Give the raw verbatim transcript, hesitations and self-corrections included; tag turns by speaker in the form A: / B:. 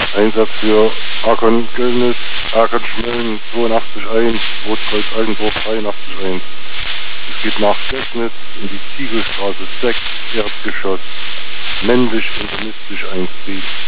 A: Einsatz für Arkon Göllnis, Arkon Schmölln zweiundachtzig eins, Rotkreuz Altenburg dreiundachtzig eins. Es geht nach Gößnitz in die Ziegelstraße sechs, Erdgeschoss, männlich internistisch eins B.